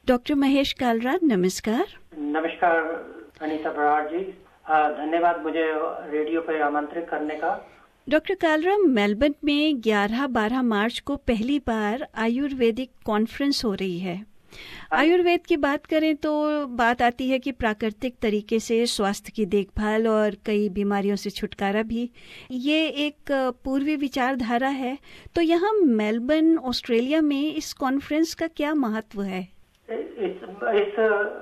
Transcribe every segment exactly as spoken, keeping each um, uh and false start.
Doctor Mahesh Kalra, नमस्कार। नमस्कार अनीता बराड़ जी, धन्यवाद मुझे रेडियो पर आमंत्रित करने का। डॉक्टर कालरा, मेलबर्न में ग्यारह बारह मार्च को पहली बार आयुर्वेदिक कॉन्फ्रेंस हो रही है। आयुर्वेद की बात करें तो बात आती है कि प्राकृतिक तरीके से स्वास्थ्य की देखभाल और कई बीमारियों से छुटकारा भी, ये एक पूर्वी विचारधारा है। तो यहाँ मेलबर्न ऑस्ट्रेलिया में इस कॉन्फ्रेंस का क्या महत्व है? इस, इस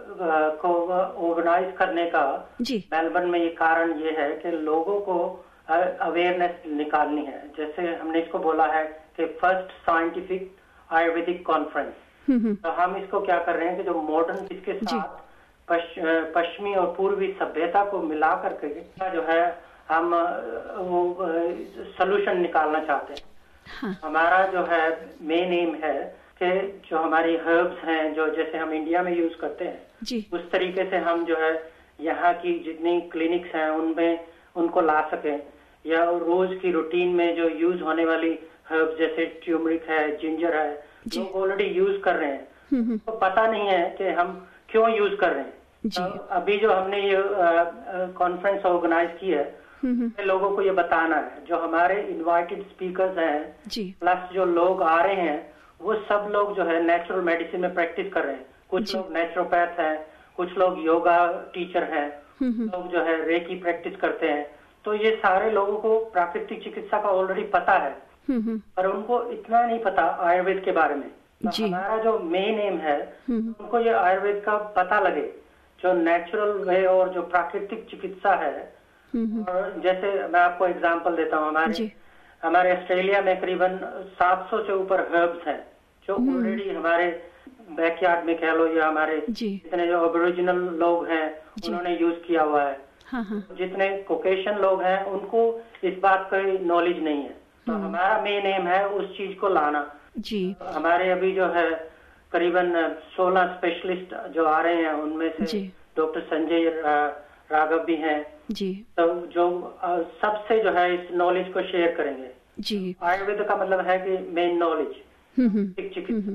को ऑर्गेनाइज करने का जी मेलबर्न में ये कारण ये है कि लोगों को अवेयरनेस निकालनी है। जैसे हमने इसको बोला है कि फर्स्ट साइंटिफिक आयुर्वेदिक कॉन्फ्रेंस। तो हम इसको क्या कर रहे हैं कि जो मॉडर्न इसके साथ पश, पश्चिमी और पूर्वी सभ्यता को मिला करके जो है हम वो सॉल्यूशन निकालना चाहते हैं। हाँ। हमारा जो है मेन एम है कि जो हमारी हर्ब्स हैं, जो जैसे हम इंडिया में यूज करते हैं जी। उस तरीके से हम जो है यहाँ की जितनी क्लिनिक्स हैं उनमें उनको ला सकें, या रोज की रूटीन में जो यूज होने वाली हर्ब्स जैसे ट्यूमरिक है, जिंजर है, लोग ऑलरेडी यूज कर रहे हैं, तो पता नहीं है कि हम क्यों यूज कर रहे हैं। तो अभी जो हमने ये कॉन्फ्रेंस ऑर्गेनाइज की है, लोगों को ये बताना है, जो हमारे इनवाइटेड स्पीकर्स हैं प्लस जो लोग आ रहे हैं वो सब लोग जो है नेचुरल मेडिसिन में प्रैक्टिस कर रहे हैं। कुछ लोग नेचुरोपैथ हैं, कुछ लोग योगा टीचर हैं, लोग जो है रेकी प्रैक्टिस करते हैं। तो ये सारे लोगों को प्राकृतिक चिकित्सा का ऑलरेडी पता है, पर उनको इतना नहीं पता आयुर्वेद के बारे में। तो हमारा जो मेन एम है उनको ये आयुर्वेद का पता लगे, जो नेचुरल वे और जो प्राकृतिक चिकित्सा है। और जैसे मैं आपको एग्जांपल देता हूँ, हमारे हमारे ऑस्ट्रेलिया में करीबन सात सौ से ऊपर हर्ब्स हैं जो ऑलरेडी हमारे बैकयार्ड में कह लो, या हमारे जितने जो ओरिजिनल लोग हैं उन्होंने यूज किया हुआ है। हाँ हाँ। जितने कोकेशन लोग हैं उनको इस बात का नॉलेज नहीं है। तो हमारा मेन एम है उस चीज को लाना जी। हमारे अभी जो है करीबन सोलह स्पेशलिस्ट जो आ रहे हैं, उनमें से डॉक्टर संजय राघव भी हैं जी। तो जो सबसे जो है इस नॉलेज को शेयर करेंगे जी। आयुर्वेद का मतलब है कि मेन नॉलेज।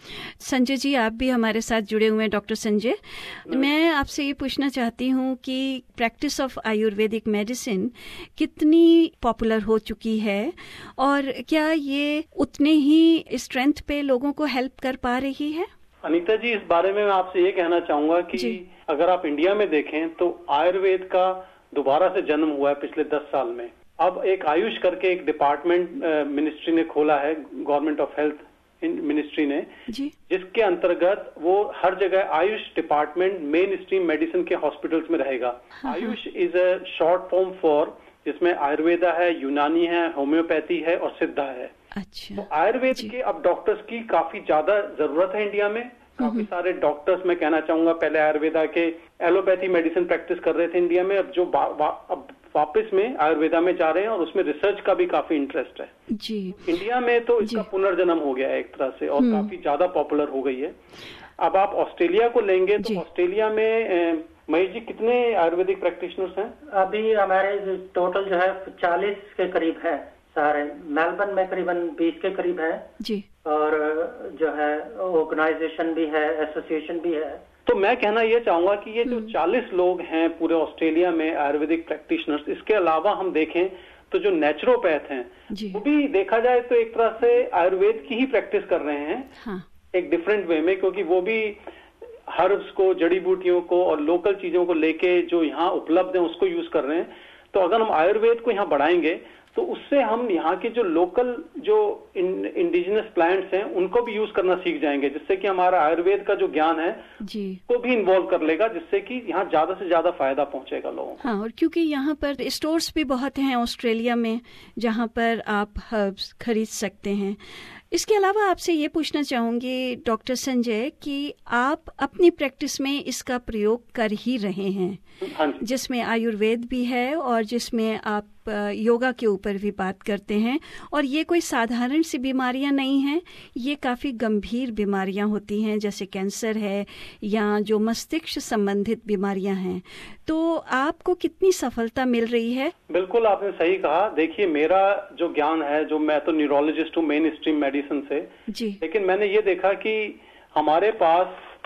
संजय जी, आप भी हमारे साथ जुड़े हुए हैं। डॉक्टर संजय, मैं आपसे ये पूछना चाहती हूँ कि प्रैक्टिस ऑफ आयुर्वेदिक मेडिसिन कितनी पॉपुलर हो चुकी है और क्या ये उतने ही स्ट्रेंथ पे लोगों को हेल्प कर पा रही है? अनीता जी, इस बारे में मैं आपसे ये कहना चाहूंगा कि अगर आप इंडिया में देखें तो आयुर्वेद का दोबारा से जन्म हुआ है पिछले दस साल में। अब एक आयुष करके एक डिपार्टमेंट मिनिस्ट्री ने खोला है, गवर्नमेंट ऑफ हेल्थ मिनिस्ट्री ने जी। जिसके अंतर्गत वो हर जगह AYUSH department mainstream medicine के हॉस्पिटल्स में रहेगा। हाँ। AYUSH is a short form for, जिसमें आयुर्वेदा है, यूनानी है, होम्योपैथी है और सिद्धा है। अच्छा। तो आयुर्वेद के अब डॉक्टर्स की काफी ज्यादा जरूरत है इंडिया में। काफी सारे डॉक्टर्स, मैं कहना चाहूंगा, पहले आयुर्वेदा के एलोपैथी मेडिसिन प्रैक्टिस कर रहे थे इंडिया में, अब जो वा, वा, अब वापस में आयुर्वेदा में जा रहे हैं और उसमें रिसर्च का भी काफी इंटरेस्ट है जी। इंडिया में तो इसका पुनर्जन्म हो गया है एक तरह से और काफी ज्यादा पॉपुलर हो गई है। अब आप ऑस्ट्रेलिया को लेंगे तो ऑस्ट्रेलिया में महेश जी कितने आयुर्वेदिक प्रैक्टिशनर्स हैं? अभी हमारे टोटल जो है चालीस के करीब है सारे। मेलबर्न में करीबन बीस के करीब है जी। और जो है ऑर्गेनाइजेशन भी है, एसोसिएशन भी है। तो मैं कहना यह चाहूंगा कि ये जो चालीस लोग हैं पूरे ऑस्ट्रेलिया में आयुर्वेदिक प्रैक्टिशनर्स, इसके अलावा हम देखें तो जो नेचुरोपैथ हैं वो भी देखा जाए तो एक तरह से आयुर्वेद की ही प्रैक्टिस कर रहे हैं। हाँ। एक डिफरेंट वे में, क्योंकि वो भी हर्ब्स को, जड़ी बूटियों को और लोकल चीजों को लेके जो यहाँ उपलब्ध है उसको यूज कर रहे हैं। तो अगर हम आयुर्वेद को यहाँ बढ़ाएंगे तो उससे हम यहाँ के जो लोकल जो इंडिजिनस प्लांट्स हैं उनको भी यूज करना सीख जाएंगे, जिससे कि हमारा आयुर्वेद का जो ज्ञान है जी को भी इन्वॉल्व कर लेगा, जिससे कि यहाँ ज्यादा से ज्यादा फायदा पहुंचेगा लोगों को। हाँ, और क्योंकि यहाँ पर स्टोर्स भी बहुत हैं ऑस्ट्रेलिया में जहाँ पर आप हर्ब्स खरीद सकते हैं। इसके अलावा आपसे ये पूछना चाहूंगी डॉक्टर संजय कि आप अपनी प्रैक्टिस में इसका प्रयोग कर ही रहे हैं, हाँ, जिसमें आयुर्वेद भी है और जिसमें आप योगा के ऊपर भी बात करते हैं। और ये कोई साधारण सी बीमारियां नहीं हैं, ये काफ़ी गंभीर बीमारियां होती हैं, जैसे कैंसर है या जो मस्तिष्क संबंधित बीमारियां हैं। तो आपको कितनी सफलता मिल रही है? बिल्कुल, आपने सही कहा। देखिए, मेरा जो ज्ञान है, जो मैं तो न्यूरोलॉजिस्ट हूँ मेन स्ट्रीम मेडिसिन से जी, लेकिन मैंने ये देखा कि हमारे पास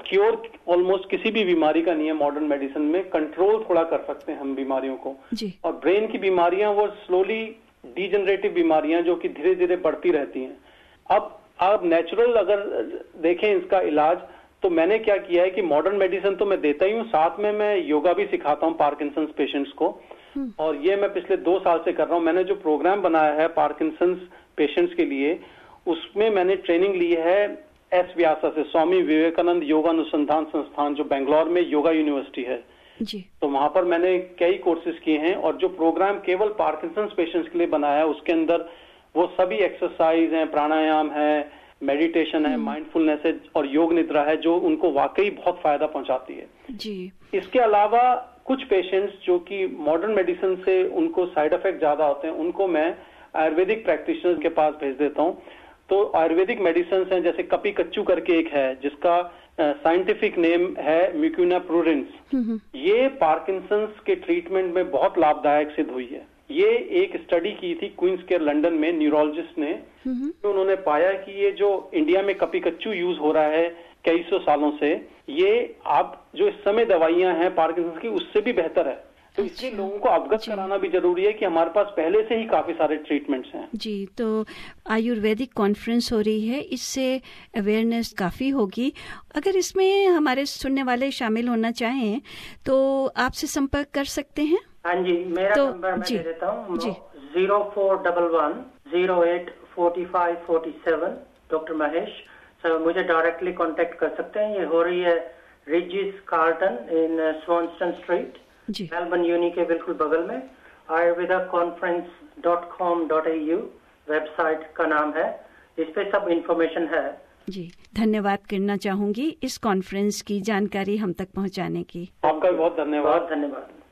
क्योर ऑलमोस्ट किसी भी बीमारी का नहीं है मॉडर्न मेडिसिन में, कंट्रोल थोड़ा कर सकते हैं हम बीमारियों को जी। और ब्रेन की बीमारियां वो स्लोली डीजनरेटिव बीमारियां जो कि धीरे धीरे बढ़ती रहती हैं। अब आप नेचुरल अगर देखें इसका इलाज, तो मैंने क्या किया है कि मॉडर्न मेडिसिन तो मैं देता ही हूँ, साथ में मैं योगा भी सिखाता हूँ पार्किंसंस पेशेंट्स को, और ये मैं पिछले दो साल से कर रहा हूँ। मैंने जो प्रोग्राम बनाया है पार्किंसंस पेशेंट्स के लिए, उसमें मैंने ट्रेनिंग ली है एस व्यासा से, स्वामी विवेकानंद योगा अनुसंधान संस्थान जो बेंगलोर में योगा यूनिवर्सिटी है जी। तो वहां पर मैंने कई कोर्सेज किए हैं, और जो प्रोग्राम केवल पार्किंसंस पेशेंट्स के लिए बनाया है उसके अंदर वो सभी एक्सरसाइज हैं, प्राणायाम है, मेडिटेशन है, माइंडफुलनेस है और योग निद्रा है जो उनको वाकई बहुत फायदा पहुंचाती है जी। इसके अलावा कुछ पेशेंट्स जो कि मॉडर्न मेडिसिन से उनको साइड इफेक्ट ज्यादा होते हैं, उनको मैं आयुर्वेदिक प्रैक्टिशनर्स के पास भेज देता हूँ। तो आयुर्वेदिक मेडिसिन हैं जैसे कपी कच्चू करके एक है जिसका साइंटिफिक नेम है म्यूक्यूना प्रूडेंस, ये पार्किंसंस के ट्रीटमेंट में बहुत लाभदायक सिद्ध हुई है। ये एक स्टडी की थी क्वींस केयर लंदन में न्यूरोलॉजिस्ट ने, तो उन्होंने पाया कि ये जो इंडिया में कपी कच्चू यूज हो रहा है कई सौ सालों से, ये आप जो इस समय दवाइयां हैं पार्किंसंस की उससे भी बेहतर है। तो इसलिए लोगों को अवगत कराना भी जरूरी है कि हमारे पास पहले से ही काफी सारे ट्रीटमेंट्स हैं जी। तो आयुर्वेदिक कॉन्फ्रेंस हो रही है, इससे अवेयरनेस काफी होगी। अगर इसमें हमारे सुनने वाले शामिल होना चाहें तो आपसे संपर्क कर सकते हैं। हाँ जी, मेरा तो, नंबर मैं जी, दे देता हूँ जी। Zero four double one zero eight forty five forty seven doctor Mahesh. Sir मुझे डायरेक्टली कांटेक्ट कर सकते हैं। ये हो रही है Rydges Carlton in Swanston street, Melbourne uni के बिल्कुल बगल में। Ayurveda conference dot com dot A U website का नाम है, इस पे सब इंफॉर्मेशन है जी। धन्यवाद करना चाहूंगी इस कॉन्फ्रेंस की जानकारी हम तक पहुंचाने की। आपका भी बहुत धन्यवाद। बहुत धन्यवाद।